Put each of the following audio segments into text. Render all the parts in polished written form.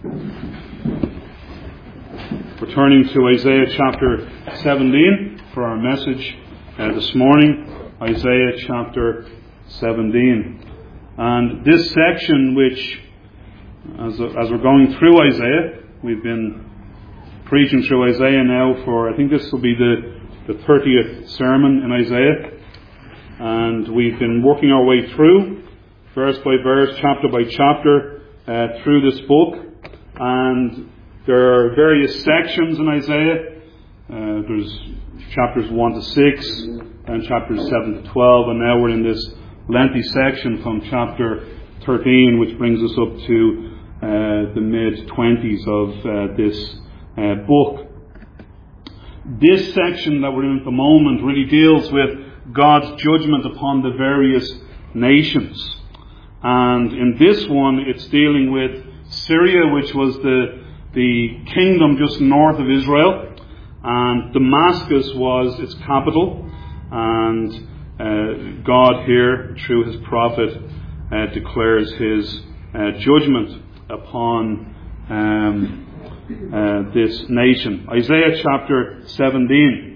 We're turning to Isaiah chapter 17 for our message this morning. Isaiah chapter 17. And this section, which, as we're going through Isaiah, we've been preaching through Isaiah now for, I think this will be the 30th sermon in Isaiah. And we've been working our way through, verse by verse, chapter by chapter, through this book. And there are various sections in Isaiah. There's chapters 1 to 6 and chapters 7 to 12. And now we're in this lengthy section from chapter 13, which brings us up to the mid-20s of this book. This section that we're in at the moment really deals with God's judgment upon the various nations. And in this one, it's dealing with Syria, which was the kingdom just north of Israel. And Damascus was its capital. And God here, through his prophet, declares his judgment upon this nation. Isaiah chapter 17.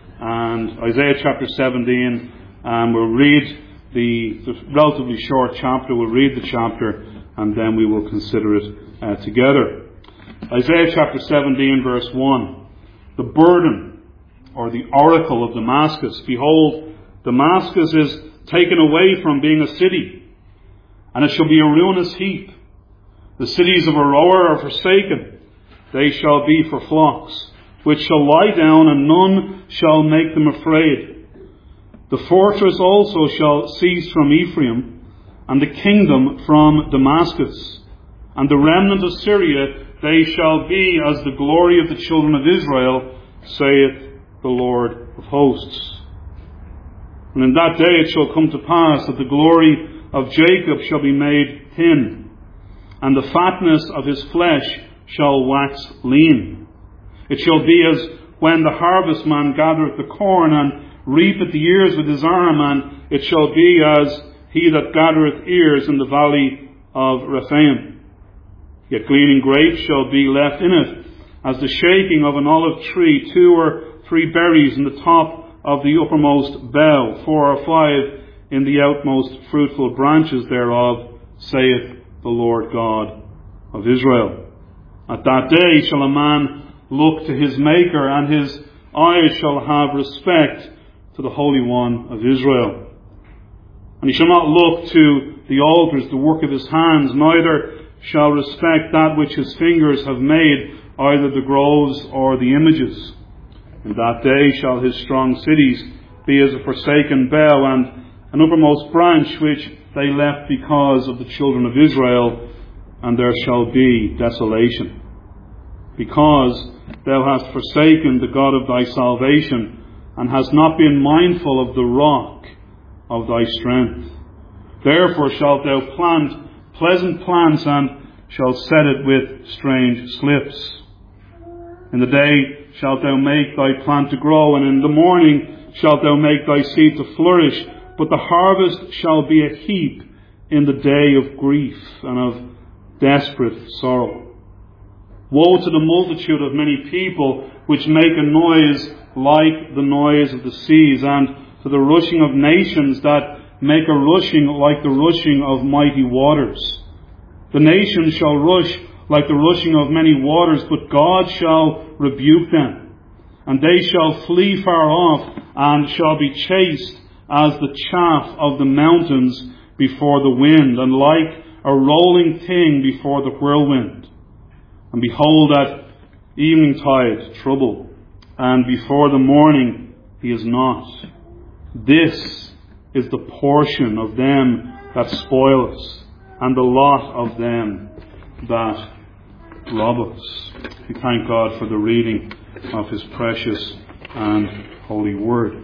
And Isaiah chapter 17, we'll read the relatively short chapter. We'll read the chapter and then we will consider it together. Isaiah chapter 17 verse 1. The burden or the oracle of Damascus. Behold, Damascus is taken away from being a city, and it shall be a ruinous heap. The cities of Aroer are forsaken. They shall be for flocks, which shall lie down, and none shall make them afraid. The fortress also shall cease from Ephraim, and the kingdom from Damascus. And the remnant of Syria, they shall be as the glory of the children of Israel, saith the Lord of hosts. And in that day it shall come to pass that the glory of Jacob shall be made thin, and the fatness of his flesh shall wax lean. It shall be as when the harvestman gathereth the corn, and reapeth the ears with his arm, and it shall be as he that gathereth ears in the valley of Rephaim. Yet gleaning grapes shall be left in it, as the shaking of an olive tree, 2 or 3 berries in the top of the uppermost bough, 4 or 5 in the outmost fruitful branches thereof, saith the Lord God of Israel. At that day shall a man look to his Maker, and his eyes shall have respect to the Holy One of Israel. And he shall not look to the altars, the work of his hands, neither shall respect that which his fingers have made, either the groves or the images. In that day shall his strong cities be as a forsaken bough, and an uppermost branch which they left because of the children of Israel, and there shall be desolation. Because thou hast forsaken the God of thy salvation, and hast not been mindful of the rock of thy strength. Therefore shalt thou plant pleasant plants, and shalt set it with strange slips. In the day shalt thou make thy plant to grow, and in the morning shalt thou make thy seed to flourish. But the harvest shall be a heap in the day of grief and of desperate sorrow. Woe to the multitude of many people which make a noise like the noise of the seas, and to the rushing of nations that make a rushing like the rushing of mighty waters. The nations shall rush like the rushing of many waters, but God shall rebuke them. And they shall flee far off, and shall be chased as the chaff of the mountains before the wind, and like a rolling thing before the whirlwind. And behold, at eventide trouble, and before the morning he is not. This is the portion of them that spoil us, and the lot of them that rob us. We thank God for the reading of his precious and holy word.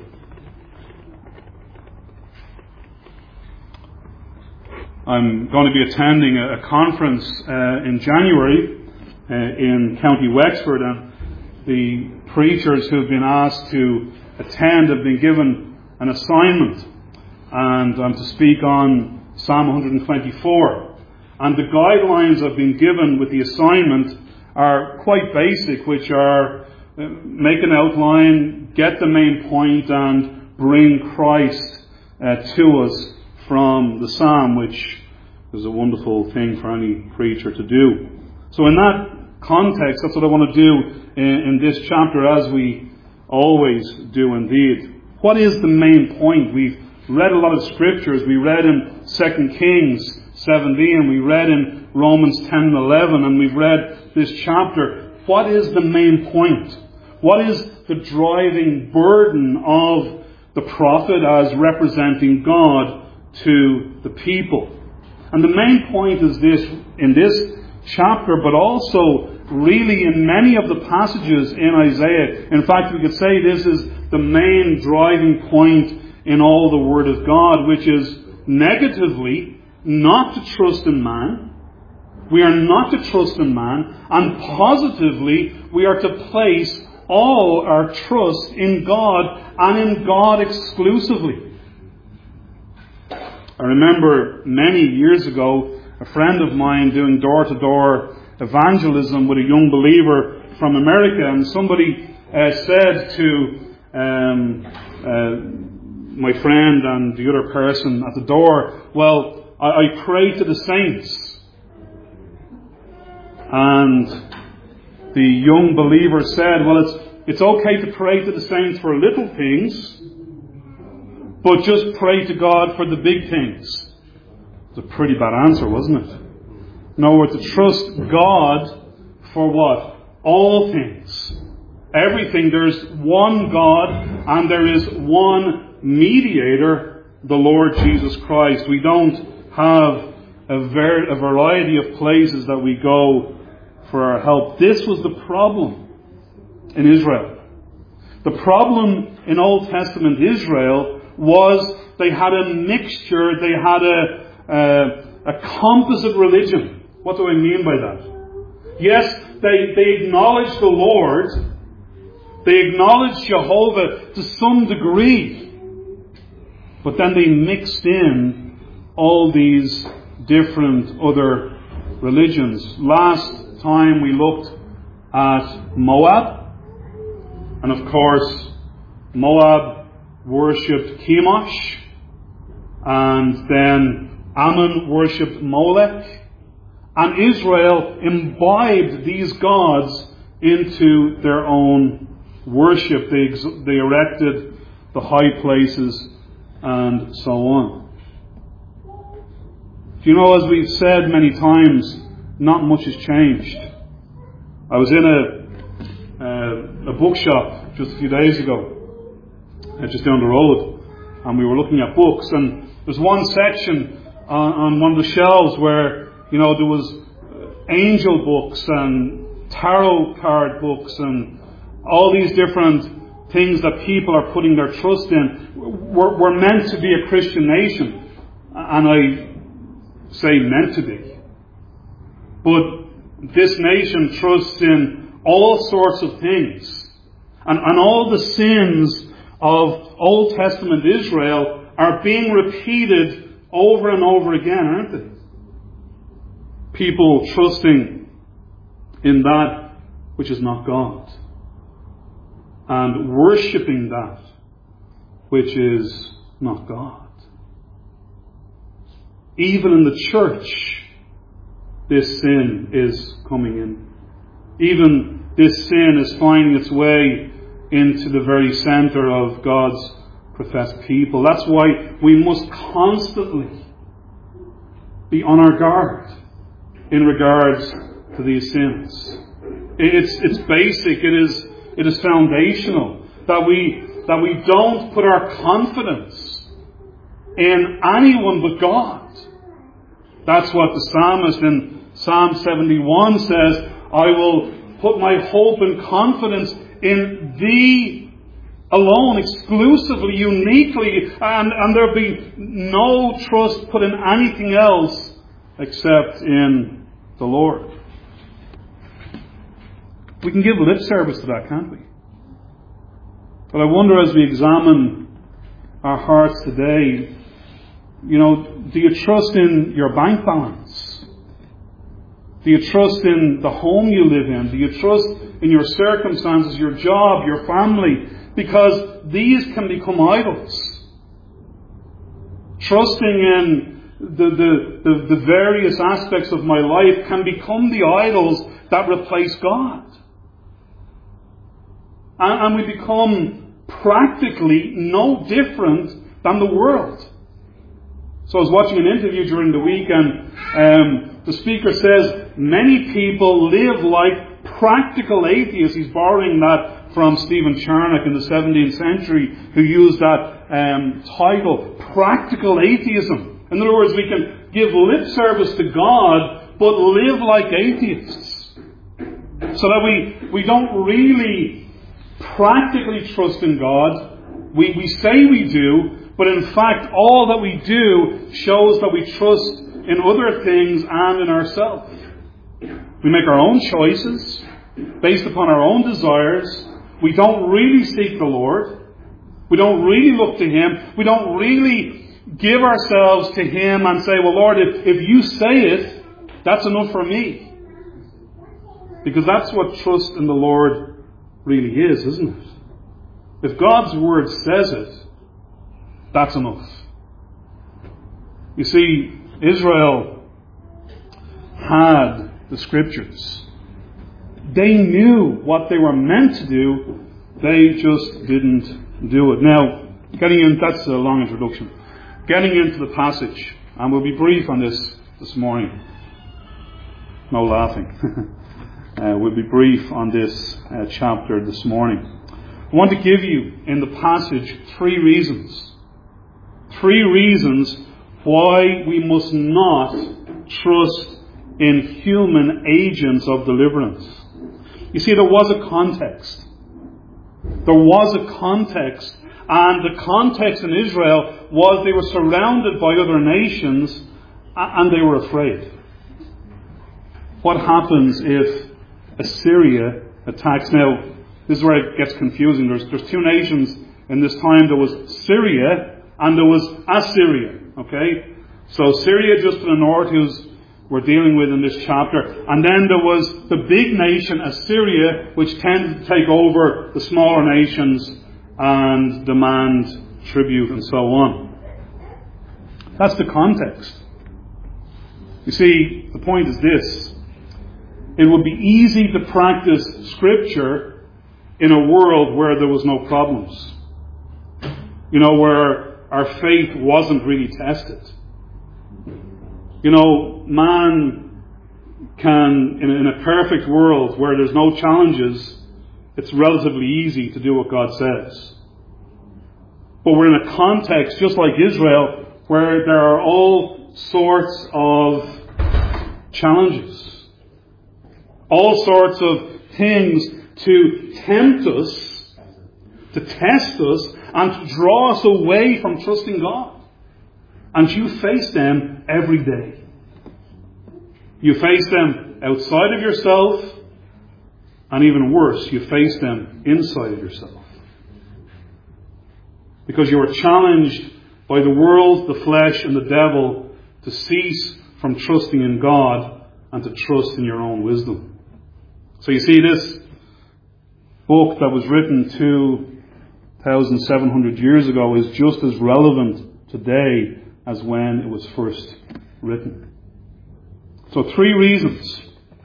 I'm going to be attending a conference in January in County Wexford, and the preachers who've been asked to attend have been given an assignment, and I'm to speak on Psalm 124. And the guidelines I've been given with the assignment are quite basic, which are make an outline, get the main point, and bring Christ to us from the psalm, which is a wonderful thing for any preacher to do. So in that context, that's what I want to do in this chapter, as we always do indeed. What is the main point? We've read a lot of scriptures. We read in 2 Kings 17, we read in Romans 10 and 11, and we've read this chapter. What is the main point? What is the driving burden of the prophet as representing God to the people? And the main point is this, in this chapter, but also really in many of the passages in Isaiah. In fact, we could say this is the main driving point in all the Word of God, which is negatively not to trust in man. We are not to trust in man, and positively we are to place all our trust in God, and in God exclusively. I remember many years ago a friend of mine doing door-to-door evangelism with a young believer from America, and somebody said to my friend and the other person at the door, well, I pray to the saints. And the young believer said, well, it's okay to pray to the saints for little things, but just pray to God for the big things. It's a pretty bad answer, wasn't it? No, we're to trust God for what? All things. Everything. There's one God, and there is one mediator, the Lord Jesus Christ. We don't have a variety of places that we go for our help. This was the problem in Israel. The problem in Old Testament Israel was they had a mixture, they had a composite religion. What do I mean by that? Yes, they acknowledged the Lord, they acknowledged Jehovah to some degree, but then they mixed in all these different other religions. Last time we looked at Moab, and of course Moab worshipped Chemosh, and then Ammon worshipped Molech, and Israel imbibed these gods into their own worship. They erected the high places and so on. You know, as we've said many times, not much has changed. I was in a bookshop just a few days ago, just down the road, and we were looking at books, and there's one section on one of the shelves where, you know, there was angel books and tarot card books and all these different things that people are putting their trust in. We're meant to be a Christian nation, and I say meant to be. But this nation trusts in all sorts of things. And all the sins of Old Testament Israel are being repeated over and over again, aren't they? People trusting in that which is not God, and worshipping that which is not God. Even in the church, this sin is coming in. Even this sin is finding its way into the very center of God's professed people. That's why we must constantly be on our guard in regards to these sins. It's basic. It is foundational that we don't put our confidence in anyone but God. That's what the psalmist in Psalm 71 says, I will put my hope and confidence in Thee alone, exclusively, uniquely, and there'll be no trust put in anything else except in the Lord. We can give lip service to that, can't we? But I wonder, as we examine our hearts today, you know, do you trust in your bank balance? Do you trust in the home you live in? Do you trust in your circumstances, your job, your family? Because these can become idols. Trusting in the various aspects of my life can become the idols that replace God. And we become practically no different than the world. So I was watching an interview during the week, and the speaker says many people live like practical atheists. He's borrowing that from Stephen Charnock in the 17th century, who used that title, practical atheism. In other words, we can give lip service to God, but live like atheists. So that we don't really practically trust in God. We say we do, but in fact all that we do shows that we trust in other things and in ourselves. We make our own choices based upon our own desires. We don't really seek the Lord. We don't really look to Him. We don't really give ourselves to Him and say, well, Lord, if you say it, that's enough for me. Because that's what trust in the Lord really is, isn't it? If God's Word says it, that's enough. You see, Israel had the Scriptures. They knew what they were meant to do. They just didn't do it. Now, that's a long introduction. Getting into the passage, and we'll be brief on this morning. No laughing. We'll be brief on this chapter this morning. I want to give you in the passage three reasons. Three reasons why we must not trust in human agents of deliverance. You see, there was a context. There was a context. And the context in Israel was they were surrounded by other nations and they were afraid. What happens if Assyria attacks? Now, this is where it gets confusing. There's two nations in this time. There was Syria and there was Assyria. Okay? So Syria just to the north, who's we're dealing with in this chapter. And then there was the big nation, Assyria, which tended to take over the smaller nations and demand tribute and so on. That's the context. You see, the point is this. It would be easy to practice Scripture in a world where there was no problems. You know, where our faith wasn't really tested. You know, man can, in a perfect world where there's no challenges, it's relatively easy to do what God says. But we're in a context, just like Israel, where there are all sorts of challenges. All sorts of things to tempt us, to test us, and to draw us away from trusting God. And you face them every day. You face them outside of yourself, and even worse, you face them inside of yourself. Because you are challenged by the world, the flesh, and the devil to cease from trusting in God and to trust in your own wisdom. So you see, this book that was written 2,700 years ago is just as relevant today as when it was first written. So 3 reasons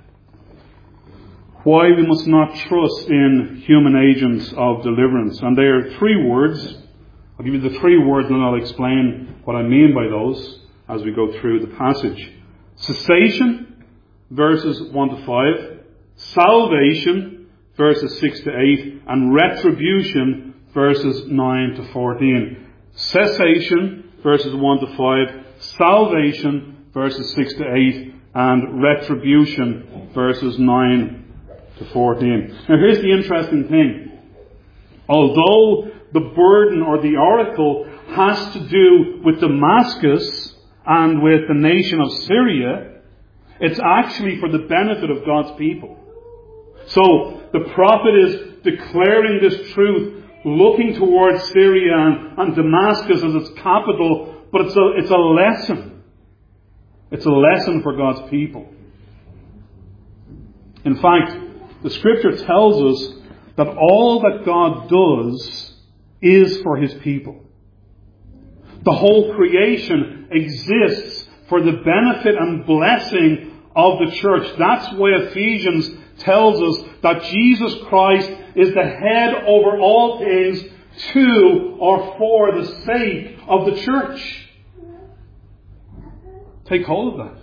why we must not trust in human agents of deliverance. And they are 3 words. I'll give you the 3 words and I'll explain what I mean by those as we go through the passage. Cessation, verses 1 to 5. Salvation, verses 6 to 8. And retribution, verses 9 to 14. Cessation, verses 1 to 5. Salvation, verses 6 to 8. And retribution, verses 9 to 14. Now here's the interesting thing. Although the burden or the oracle has to do with Damascus and with the nation of Syria, it's actually for the benefit of God's people. So the prophet is declaring this truth, looking towards Syria and Damascus as its capital, but it's a lesson. It's a lesson for God's people. In fact, the Scripture tells us that all that God does is for His people. The whole creation exists for the benefit and blessing of the church. That's why Ephesians tells us that Jesus Christ is the head over all things to or for the sake of the church. Take hold of that.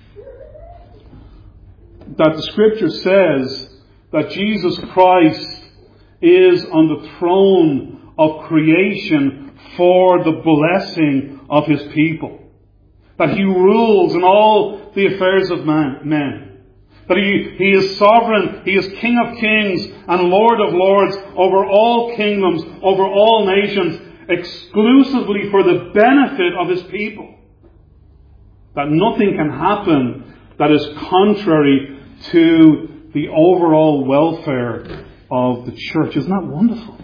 That the Scripture says that Jesus Christ is on the throne of creation for the blessing of His people. That He rules in all the affairs of men. That He is sovereign, He is King of kings and Lord of lords over all kingdoms, over all nations, exclusively for the benefit of His people. That nothing can happen that is contrary to the overall welfare of the church. Isn't that wonderful?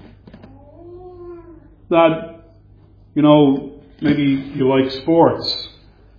That, maybe you like sports.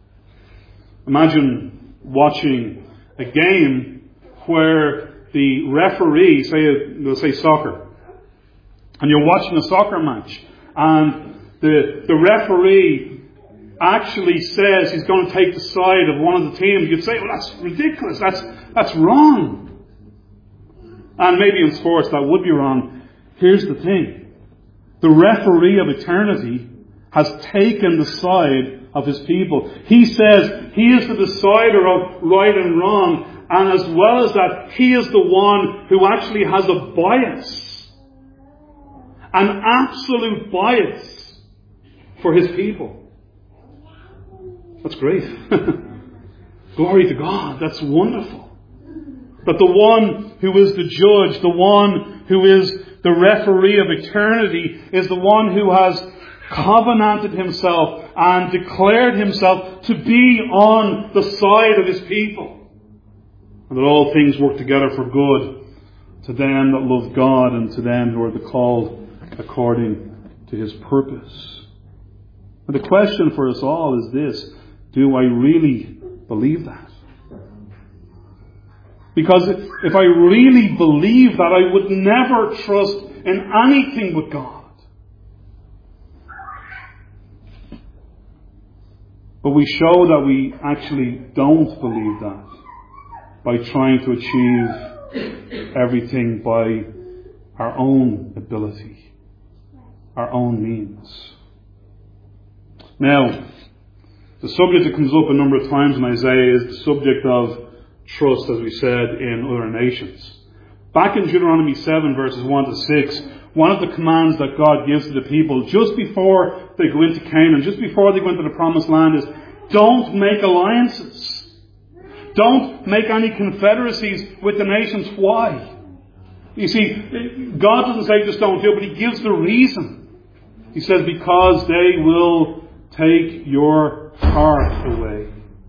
Imagine watching a game where the referee, say soccer, and you're watching a soccer match, and the referee actually says he's going to take the side of one of the teams. You'd say, well, that's ridiculous. That's wrong. And maybe in sports that would be wrong. Here's the thing. The referee of eternity has taken the side of His people. He says He is the decider of right and wrong. And as well as that, He is the one who actually has a bias. An absolute bias for His people. That's great. Glory to God. That's wonderful. That the one who is the judge, the one who is the referee of eternity, is the one who has covenanted Himself and declared Himself to be on the side of His people. And that all things work together for good to them that love God and to them who are the called according to His purpose. And the question for us all is this: do I really believe that? Because if I really believe that, I would never trust in anything but God. But we show that we actually don't believe that by trying to achieve everything by our own ability, our own means. Now, the subject that comes up a number of times in Isaiah is the subject of trust, as we said, in other nations. Back in Deuteronomy 7, verses 1 to 6, one of the commands that God gives to the people just before they go into Canaan, just before they go into the promised land, is don't make alliances. Don't make any confederacies with the nations. Why? You see, God doesn't say just don't do it, but He gives the reason. He says, because they will take your heart away.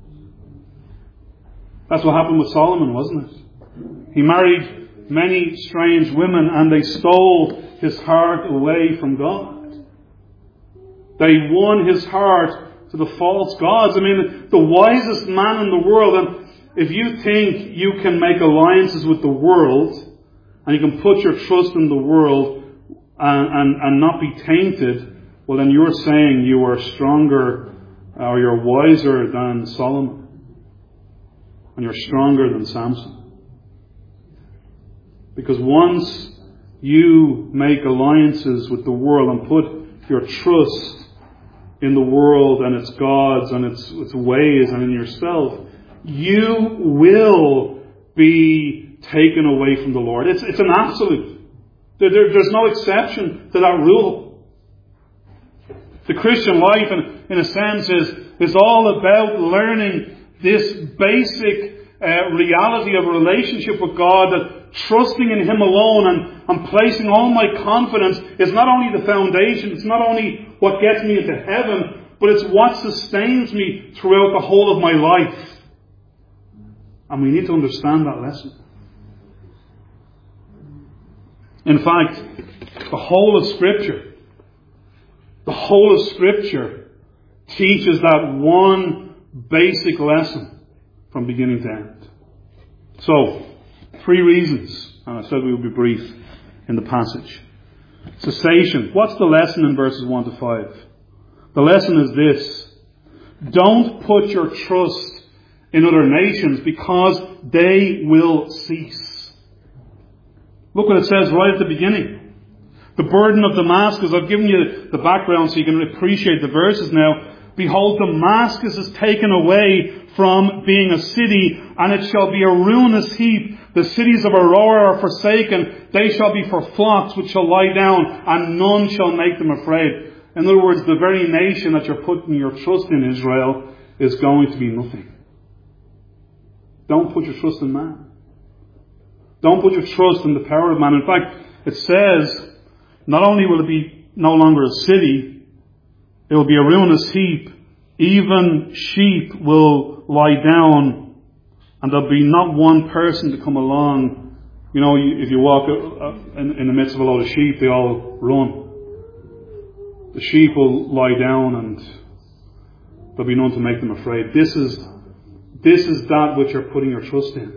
That's what happened with Solomon, wasn't it? He married many strange women and they stole his heart away from God. They won his heart to the false gods. I mean, the wisest man in the world, and if you think you can make alliances with the world and you can put your trust in the world and not be tainted, well then you're saying you are stronger or you're wiser than Solomon. And you're stronger than Samson. Because once you make alliances with the world and put your trust in the world and its gods and its ways and in yourself, you will be taken away from the Lord. It's an absolute. There's no exception to that rule. The Christian life, in a sense, is all about learning this basic reality of a relationship with God, that trusting in Him alone and placing all my confidence is not only the foundation, it's not only what gets me into heaven, but it's what sustains me throughout the whole of my life. And we need to understand that lesson. In fact, the whole of Scripture teaches that one basic lesson from beginning to end. So, 3 reasons. And I said we would be brief in the passage. Cessation. What's the lesson in verses 1 to 5? The lesson is this. Don't put your trust in other nations because they will cease. Look what it says right at the beginning. The burden of Damascus. I've given you the background so you can appreciate the verses now. Behold, Damascus is taken away from being a city, and it shall be a ruinous heap. The cities of Aurora are forsaken. They shall be for flocks which shall lie down, and none shall make them afraid. In other words, the very nation that you're putting your trust in, Israel, is going to be nothing. Don't put your trust in man. Don't put your trust in the power of man. In fact, it says, not only will it be no longer a city, it will be a ruinous heap. Even sheep will lie down, and there'll be not one person to come along. You know, if you walk in the midst of a load of sheep, they all run. The sheep will lie down, and there'll be none to make them afraid. This is that which you're putting your trust in.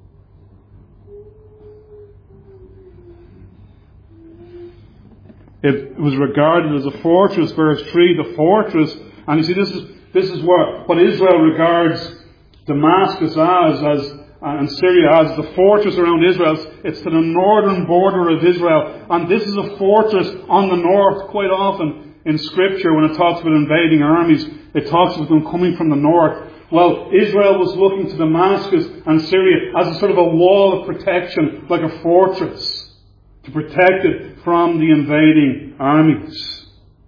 It was regarded as a fortress, verse 3, the fortress. And you see, this is what Israel regards Damascus as and Syria as the fortress around Israel. It's to the northern border of Israel. And this is a fortress on the north. Quite often in Scripture, when it talks about invading armies, it talks about them coming from the north. Well, Israel was looking to Damascus and Syria as a sort of a wall of protection, like a fortress, to protect it from the invading armies.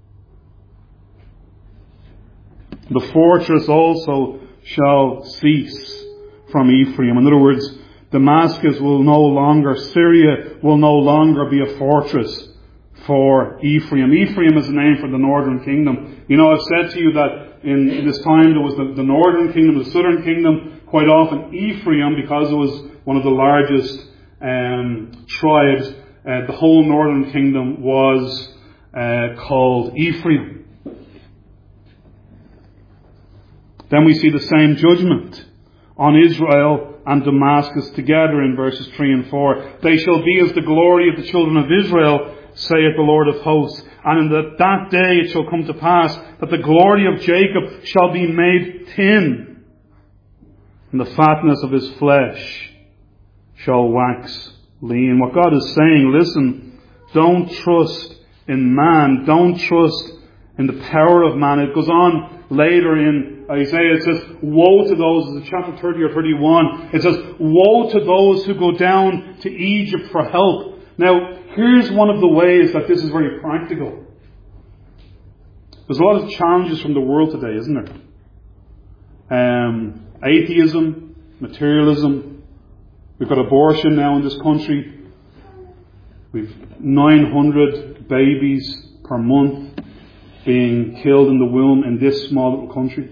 The fortress also shall cease from Ephraim. In other words, Damascus will no longer, Syria will no longer be a fortress for Ephraim. Ephraim is a name for the northern kingdom. You know, I've said to you that in this time there was the northern kingdom, the southern kingdom. Quite often Ephraim, because it was one of the largest tribes, the whole northern kingdom was called Ephraim. Then we see the same judgment on Israel and Damascus together in verses 3 and 4. They shall be as the glory of the children of Israel, saith the Lord of hosts. And in that day it shall come to pass that the glory of Jacob shall be made thin, and the fatness of his flesh shall wax lean. What God is saying, listen, don't trust in man. Don't trust in the power of man. It goes on later in Isaiah. It says, woe to those, in chapter 30 or 31, it says, woe to those who go down to Egypt for help. Now, here's one of the ways that this is very practical. There's a lot of challenges from the world today, isn't there? Atheism, materialism. We've got abortion now in this country. We've 900 babies per month being killed in the womb in this small little country.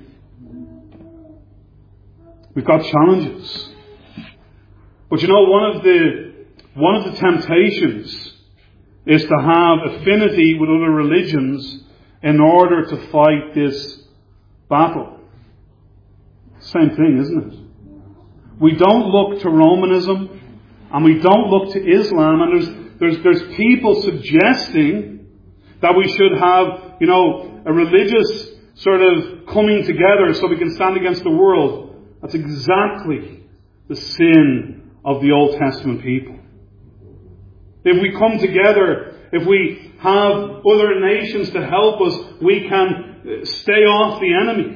We've got challenges. But you know, one of the temptations is to have affinity with other religions in order to fight this battle. Same thing, isn't it? We don't look to Romanism and we don't look to Islam, and there's people suggesting that we should have, you know, a religious sort of coming together so we can stand against the world. That's exactly the sin of the Old Testament people. If we come together, if we have other nations to help us, we can stay off the enemy.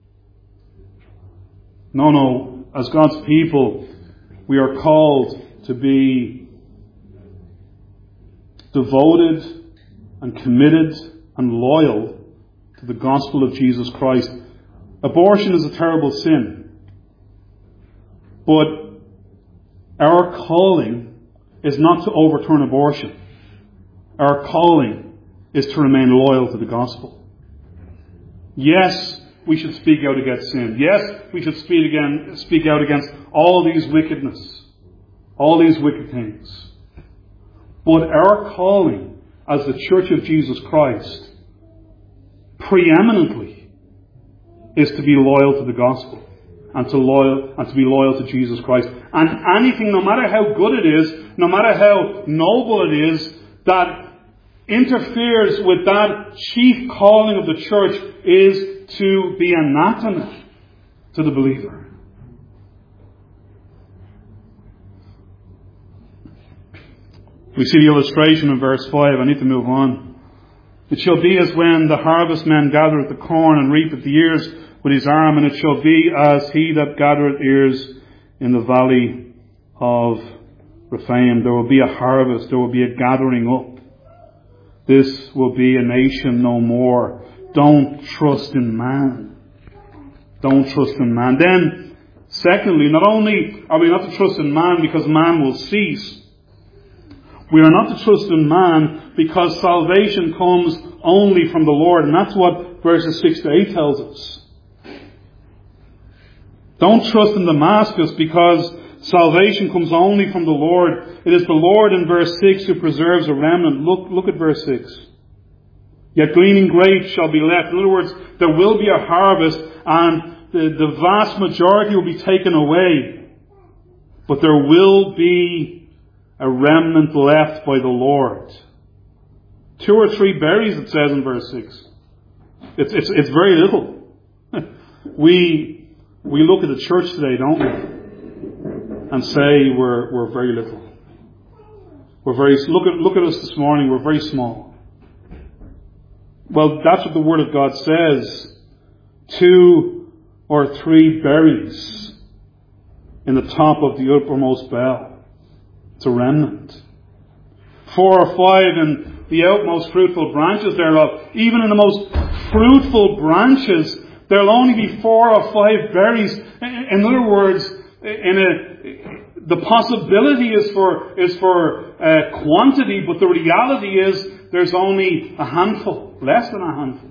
No. As God's people, we are called to be devoted and committed and loyal to the gospel of Jesus Christ. Abortion is a terrible sin. But our calling is not to overturn abortion. Our calling is to remain loyal to the gospel. Yes, we should speak out against sin. Yes, we should speak out against all these wickedness, all these wicked things. But our calling as the Church of Jesus Christ preeminently is to be loyal to the gospel and to be loyal to Jesus Christ. And anything, no matter how good it is, no matter how noble it is, that interferes with that chief calling of the church is to be anathema to the believer. We see the illustration in verse 5. I need to move on. It shall be as when the harvestmen gathereth the corn and reapeth the ears with his arm, and it shall be as he that gathereth ears in the valley of Rephaim. There will be a harvest. There will be a gathering up. This will be a nation no more. Don't trust in man. Don't trust in man. Then, secondly, not only are we not to trust in man because man will cease, we are not to trust in man because salvation comes only from the Lord. And that's what verses 6 to 8 tells us. Don't trust in Damascus because salvation comes only from the Lord. It is the Lord in verse 6 who preserves a remnant. Look at verse 6. Yet gleaning grapes shall be left. In other words, there will be a harvest and the vast majority will be taken away. But there will be a remnant left by the Lord. 2 or 3 berries, it says in verse 6. It's very little. We look at the church today, don't we? And say we're very little. Look at us this morning, we're very small. Well, that's what the Word of God says. 2 or 3 berries in the top of the uppermost bell. It's a remnant. 4 or 5 in the outmost fruitful branches thereof. Even in the most fruitful branches, there'll only be 4 or 5 berries. In other words, the possibility is for quantity, but the reality is there's only a handful, less than a handful.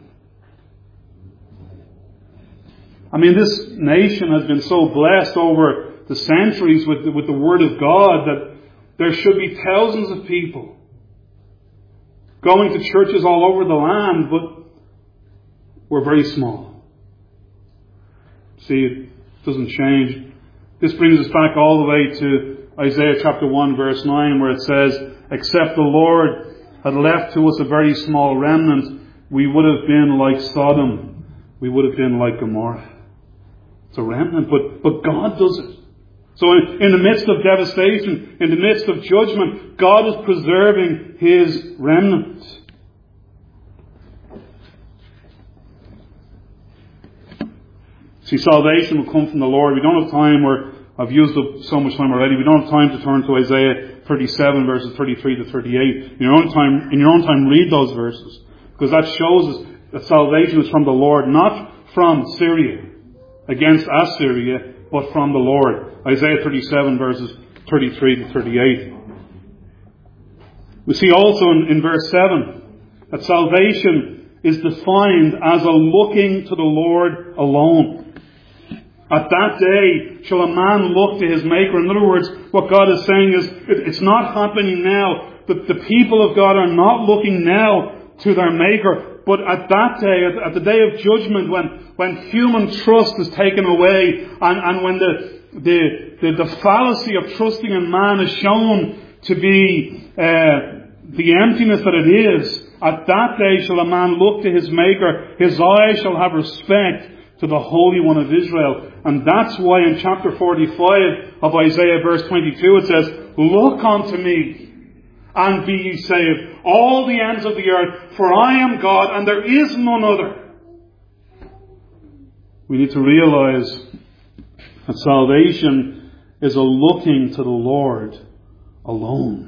I mean, this nation has been so blessed over the centuries with the Word of God that there should be thousands of people going to churches all over the land, but we're very small. See, it doesn't change. This brings us back all the way to Isaiah chapter 1 verse 9, where it says, except the Lord had left to us a very small remnant, we would have been like Sodom. We would have been like Gomorrah. It's a remnant, but God does it. So in the midst of devastation, in the midst of judgment, God is preserving His remnant. See, salvation will come from the Lord. We don't have time, I've used up so much time already. We don't have time to turn to Isaiah 37 verses 33 to 38. In your own time, read those verses. Because that shows us that salvation is from the Lord, not from Syria against Assyria, but from the Lord. Isaiah 37 verses 33 to 38. We see also in verse 7 that salvation is defined as a looking to the Lord alone. At that day shall a man look to his Maker. In other words, what God is saying is, it's not happening now. The people of God are not looking now to their Maker. But at that day, at the day of judgment, when human trust is taken away, and when the fallacy of trusting in man is shown to be the emptiness that it is, at that day shall a man look to his Maker. His eyes shall have respect to the Holy One of Israel. And that's why in chapter 45 of Isaiah verse 22 it says, look unto me and be ye saved, all the ends of the earth, for I am God and there is none other. We need to realize that salvation is a looking to the Lord alone.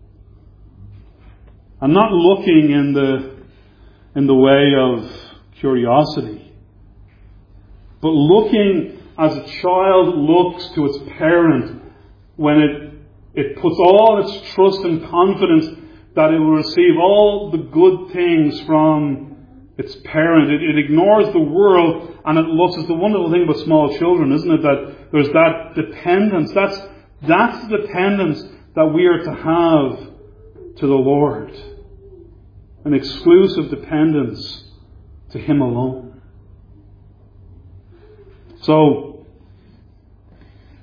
And not looking in the way of curiosity, but looking as a child looks to its parent when it puts all its trust and confidence that it will receive all the good things from its parent. It ignores the world and it looks. It's the wonderful thing about small children, isn't it? That there's that dependence. That's the dependence that we are to have to the Lord. An exclusive dependence to Him alone. So,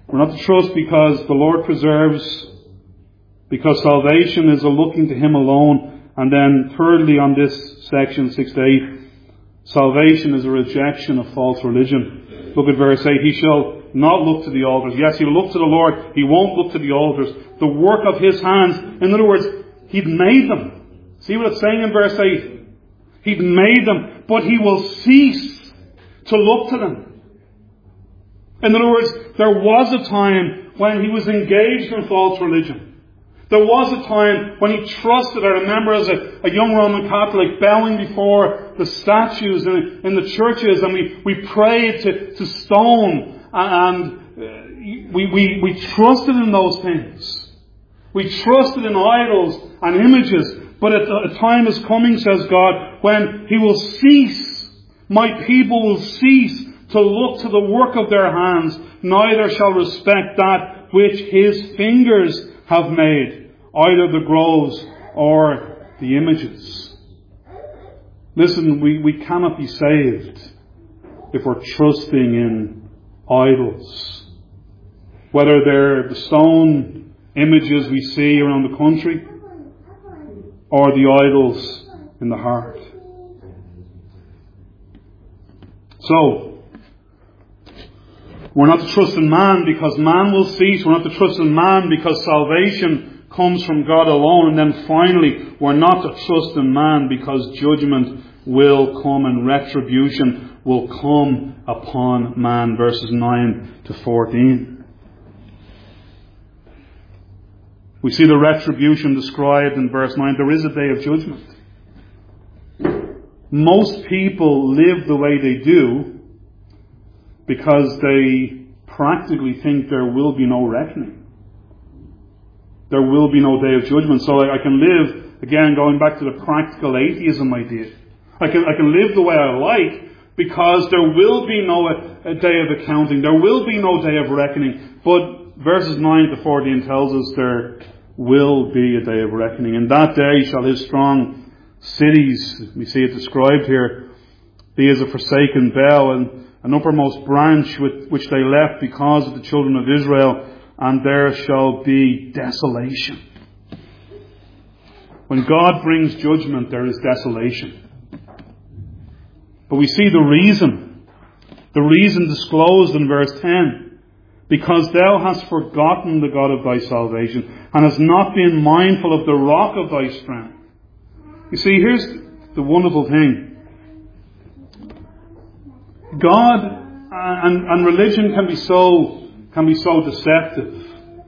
We're not to trust because the Lord preserves, because salvation is a looking to Him alone. And then thirdly, on this section 6 to 8, salvation is a rejection of false religion. Look at verse 8. He shall not look to the altars. Yes, he'll look to the Lord. He won't look to the altars. The work of His hands. In other words, He'd made them. See what it's saying in verse 8? He'd made them, but He will cease to look to them. In other words, there was a time when he was engaged in false religion. There was a time when he trusted. I remember as a young Roman Catholic bowing before the statues in the churches, and we prayed to stone, and we trusted in those things. We trusted in idols and images. But a time is coming, says God, when He will cease. My people will cease to look to the work of their hands, neither shall respect that which His fingers have made, either the groves or the images. Listen, we cannot be saved if we're trusting in idols. Whether they're the stone images we see around the country, or the idols in the heart. So, we're not to trust in man because man will cease. We're not to trust in man because salvation comes from God alone. And then finally, we're not to trust in man because judgment will come and retribution will come upon man. Verses 9 to 14. We see the retribution described in verse 9. There is a day of judgment. Most people live the way they do because they practically think there will be no reckoning. There will be no day of judgment. So I can live, again, going back to the practical atheism idea. I can live the way I like because there will be no a day of accounting. There will be no day of reckoning. But verses 9 to 14 tells us there will be a day of reckoning. In that day shall His strong cities, we see it described here, be as a forsaken bell, and an uppermost branch which they left because of the children of Israel, and there shall be desolation. When God brings judgment, there is desolation. But we see the reason disclosed in verse 10. Because thou hast forgotten the God of thy salvation, and hast not been mindful of the rock of thy strength. You see, here's the wonderful thing. God and religion can be so deceptive.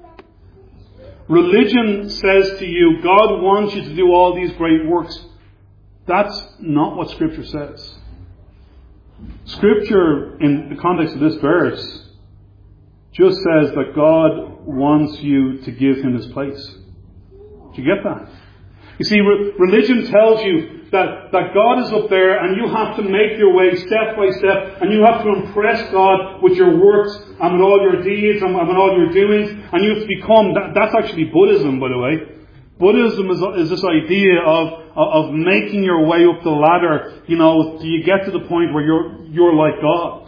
Religion says to you, God wants you to do all these great works. That's not what Scripture says. Scripture, in the context of this verse, just says that God wants you to give Him His place. Do you get that? You see, religion tells you that God is up there and you have to make your way step by step, and you have to impress God with your works and with all your deeds and with all your doings, and you have to become, that's actually Buddhism, by the way. Buddhism is this idea of making your way up the ladder. You know, do you get to the point where you're like God?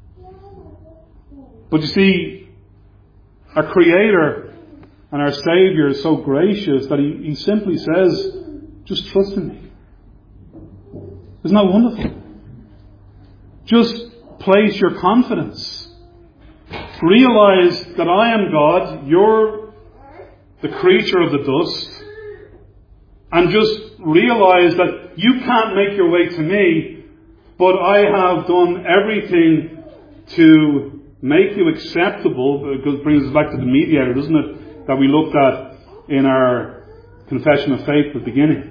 But you see, our Creator and our Saviour is so gracious that He simply says, just trust in me. Isn't that wonderful? Just place your confidence. Realize that I am God, you're the creature of the dust. And just realize that you can't make your way to me, but I have done everything to make you acceptable. Because it brings us back to the mediator, doesn't it? That we looked at in our confession of faith at the beginning.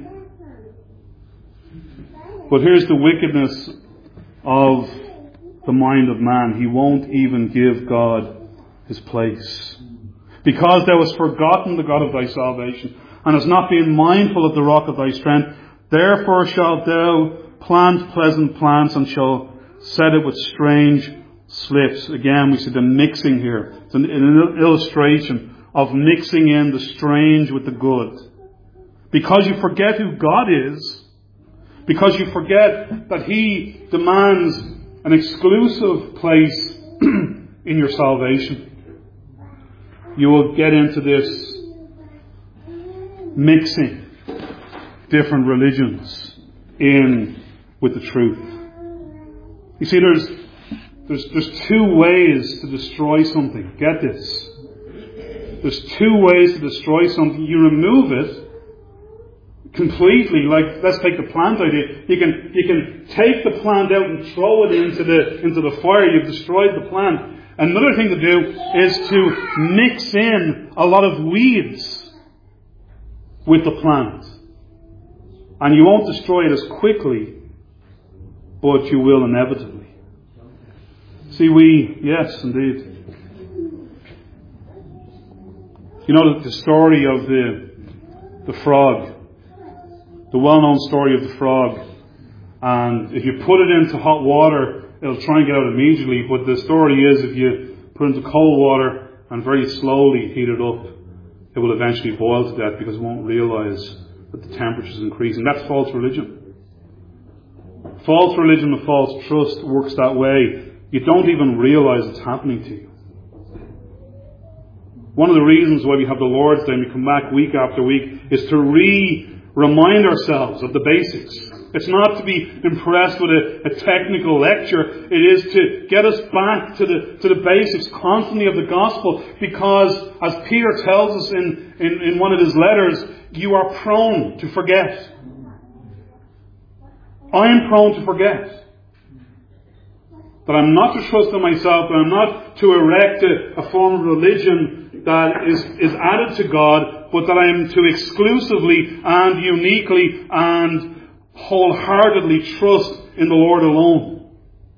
But here's the wickedness of the mind of man. He won't even give God His place. Because thou hast forgotten the God of thy salvation, and hast not been mindful of the rock of thy strength, therefore shalt thou plant pleasant plants, and shall set it with strange slips. Again, we see the mixing here. It's an illustration of mixing in the strange with the good. Because you forget who God is, because you forget that He demands an exclusive place in your salvation. you will get into this mixing different religions in with the truth. You see, there's two ways to destroy something. Get this. There's two ways to destroy something. You remove it completely. Like, let's take the plant idea. You can take the plant out and throw it into the fire. You've destroyed the plant. Another thing to do is to mix in a lot of weeds with the plant. And you won't destroy it as quickly, but you will inevitably. See, yes, indeed. You know the story of the frog, the well-known story of the frog. And if you put it into hot water, it'll try and get out immediately. But the story is, if you put it into cold water and very slowly heat it up, it will eventually boil to death because it won't realize that the temperature is increasing. That's false religion. False religion and false trust works that way. You don't even realize it's happening to you. One of the reasons why we have the Lord's Day and we come back week after week is to remind ourselves of the basics. It's not to be impressed with a technical lecture. It is to get us back to the basics constantly of the gospel, because as Peter tells us in one of his letters, you are prone to forget. I am prone to forget. That I'm not to trust in myself, that I'm not to erect a form of religion that is added to God, but that I am to exclusively and uniquely and wholeheartedly trust in the Lord alone.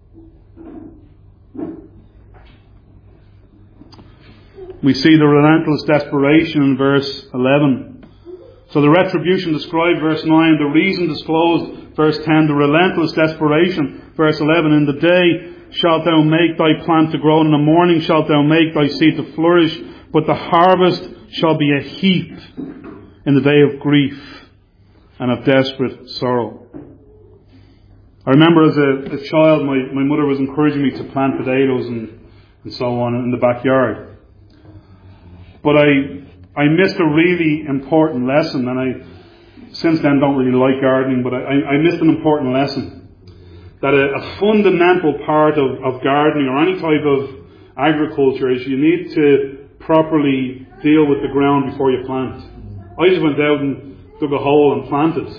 We see the relentless desperation in verse 11. So the retribution described, verse 9. The reason disclosed, verse 10. The relentless desperation, verse 11. In the day shalt thou make thy plant to grow, and in the morning shalt thou make thy seed to flourish, but the harvest shall be a heap in the day of grief and of desperate sorrow. I remember as a child, my mother was encouraging me to plant potatoes and so on in the backyard. But I missed a really important lesson, and I since then don't really like gardening, but I missed an important lesson. That a fundamental part of gardening or any type of agriculture is you need to properly deal with the ground before you plant. I just went out and dug a hole and planted.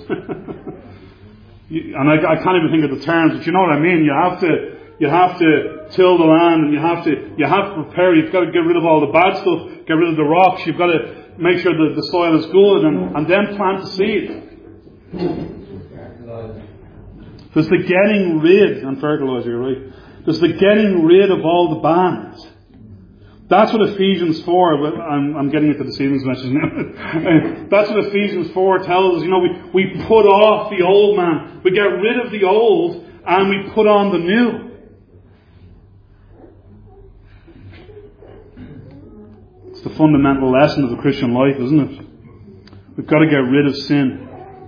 And I can't even think of the terms, but you know what I mean. You have to till the land, and you have to prepare. You've got to get rid of all the bad stuff, get rid of the rocks. You've got to make sure that the soil is good, and then plant the seed. There's the getting rid, and fertilizer, right? There's the getting rid of all the bad. That's what Ephesians 4, I'm getting into the season's message now. That's what Ephesians 4 tells us. You know, we put off the old man. We get rid of the old and we put on the new. It's the fundamental lesson of the Christian life, isn't it? We've got to get rid of sin.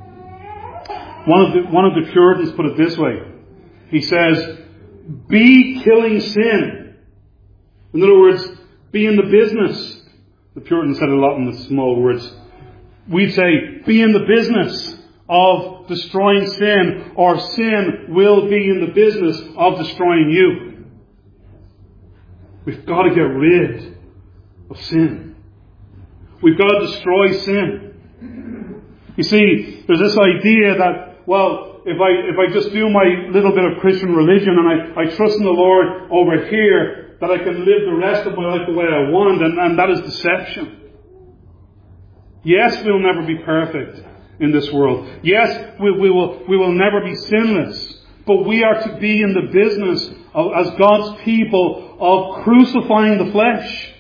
One of the Puritans put it this way. He says, be killing sin. In other words, be in the business. The Puritans said a lot in the small words. We'd say, be in the business of destroying sin, or sin will be in the business of destroying you. We've got to get rid of sin. We've got to destroy sin. You see, there's this idea that, well, if I just do my little bit of Christian religion and I trust in the Lord over here, that I can live the rest of my life the way I want, and that is deception. Yes, we'll never be perfect in this world. Yes, we will never be sinless. But we are to be in the business of, as God's people, of crucifying the flesh.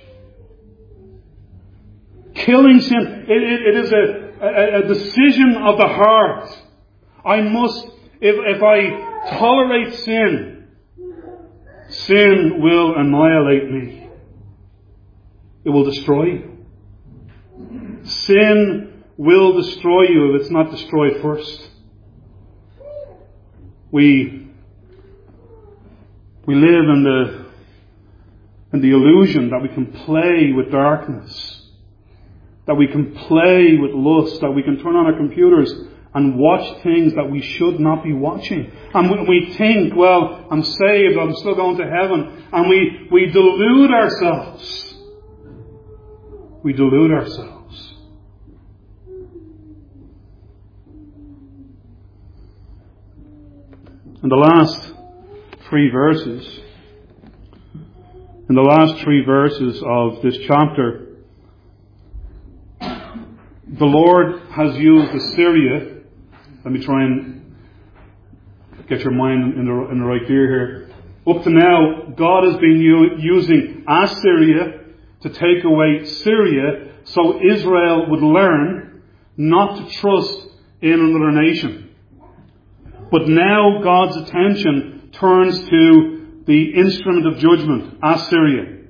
Killing sin. It is a decision of the heart. I must, if I tolerate sin, sin will annihilate me. It will destroy you. Sin will destroy you if it's not destroyed first. We live in in the illusion that we can play with darkness, that we can play with lust, that we can turn on our computers and watch things that we should not be watching. And we think, well, I'm saved, I'm still going to heaven. And we delude ourselves. We delude ourselves. In the last three verses of this chapter, the Lord has used Assyria. Let me try and get your mind in the right gear here. Up to now, God has been using Assyria to take away Syria so Israel would learn not to trust in another nation. But now God's attention turns to the instrument of judgment, Assyria.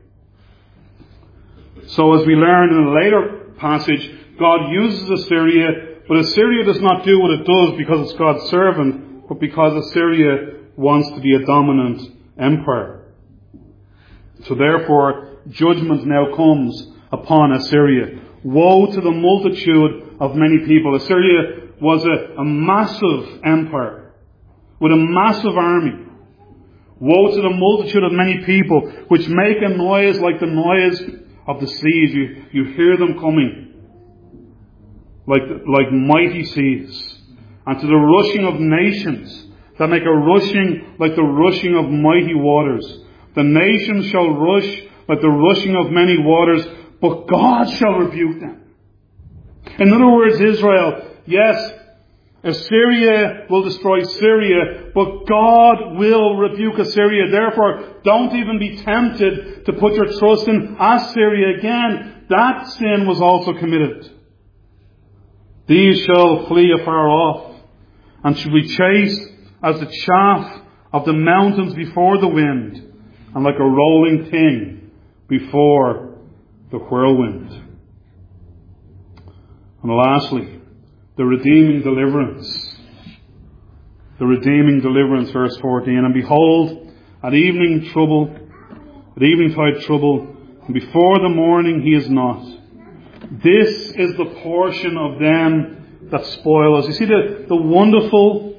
So as we learn in a later passage, God uses Assyria, but Assyria does not do what it does because it's God's servant, but because Assyria wants to be a dominant empire. So therefore, judgment now comes upon Assyria. Woe to the multitude of many people. Assyria was a massive empire with a massive army. Woe to the multitude of many people which make a noise like the noise of the seas. You hear them coming like mighty seas. And to the rushing of nations that make a rushing like the rushing of mighty waters. The nations shall rush like the rushing of many waters, but God shall rebuke them. In other words, Israel, yes, Assyria will destroy Syria, but God will rebuke Assyria. Therefore, don't even be tempted to put your trust in Assyria again. That sin was also committed. These shall flee afar off, and shall be chased as the chaff of the mountains before the wind, and like a rolling thing before the whirlwind. And lastly, the redeeming deliverance. The redeeming deliverance, verse 14. And behold, at eventide trouble, and before the morning he is not. This is the portion of them that spoil us. You see the wonderful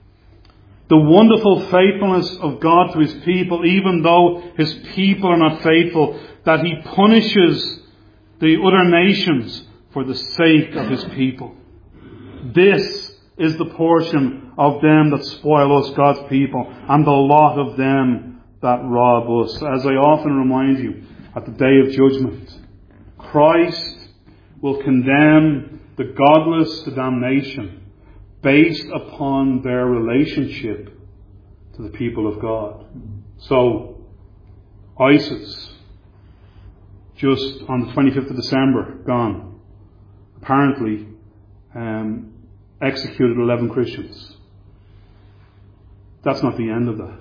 faithfulness of God to His people, even though His people are not faithful, that He punishes the other nations for the sake of His people. This is the portion of them that spoil us, God's people, and the lot of them that rob us. As I often remind you, at the day of judgment, Christ will condemn the godless to damnation based upon their relationship to the people of God. So, ISIS, just on the 25th of December, gone, apparently executed 11 Christians. That's not the end of that.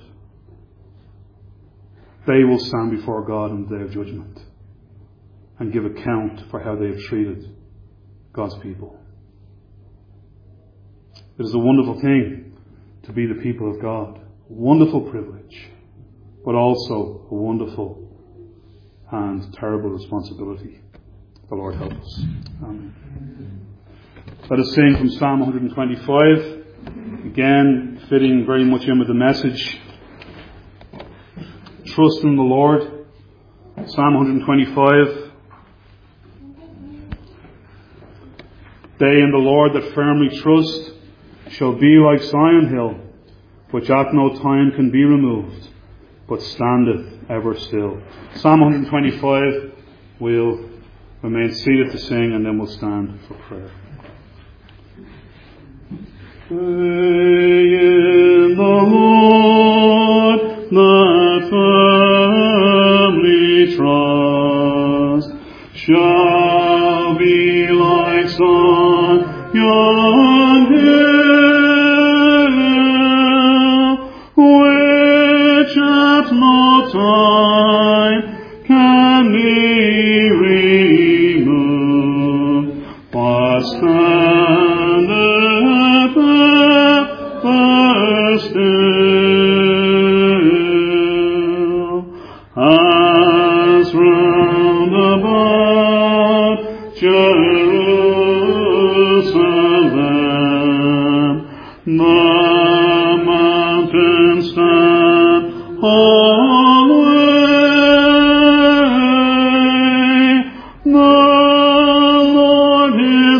They will stand before God on the day of judgment and give account for how they have treated God's people. It is a wonderful thing to be the people of God. A wonderful privilege, but also a wonderful and terrible responsibility. The Lord help us. Amen. Let us sing from Psalm 125. Again, fitting very much in with the message. Trust in the Lord. Psalm 125. They in the Lord that firmly trust shall be like Zion hill, which at no time can be removed, but standeth ever still. Psalm 125, we'll remain seated to sing, and then we'll stand for prayer. They in the Lord that firmly trust shall be like Zion hill, which at no time can be removed, but standeth ever still.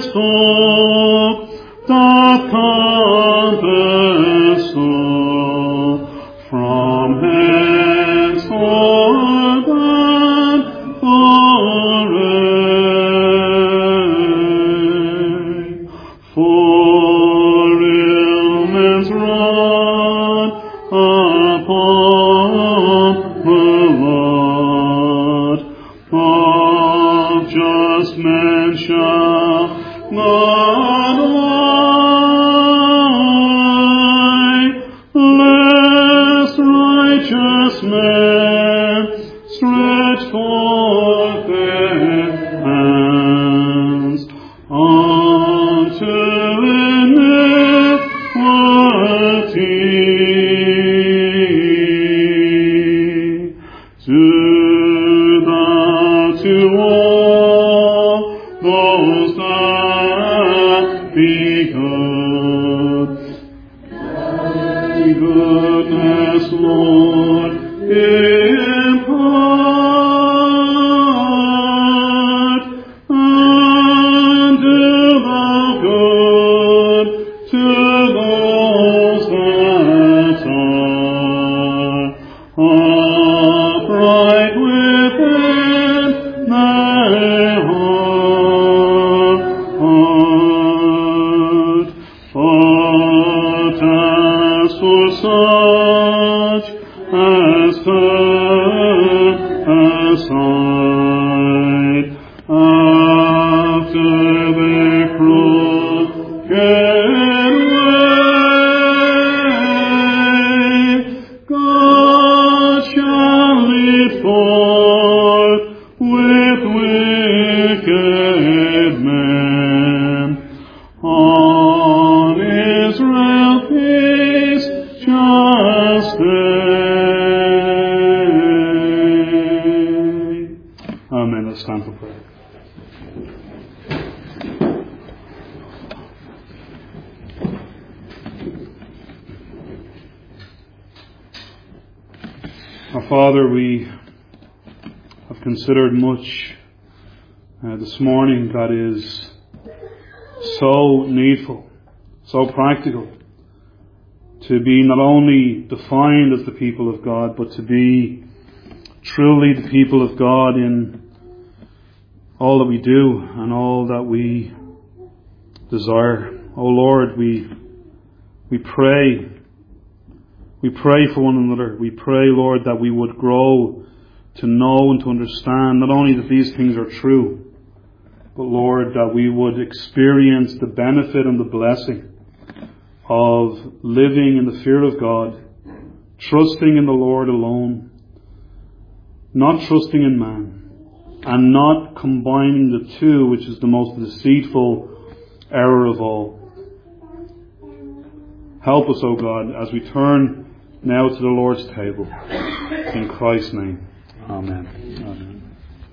hope doth compass all, from henceforth and forever. For ailments run upon the lot of just men shall not lie, lest righteous men stretch forth their hands unto iniquity. Do thou to all those that be good, thy goodness, Lord, impart, and do thou good to those that are upright within thy heart. But as for such as turn aside after their crooked way, God shall lead forth with wicked men. On Israel peace just stay. Amen. Let's stand for prayer. Our Father, we have considered much this morning that is so needful, so practical, to be not only defined as the people of God, but to be truly the people of God in all that we do and all that we desire. O Lord, we pray. We pray for one another. We pray, Lord, that we would grow to know and to understand not only that these things are true, but Lord, that we would experience the benefit and the blessing of living in the fear of God, trusting in the Lord alone, not trusting in man, and not combining the two, which is the most deceitful error of all. Help us, O God, as we turn now to the Lord's table. In Christ's name. Amen. Amen.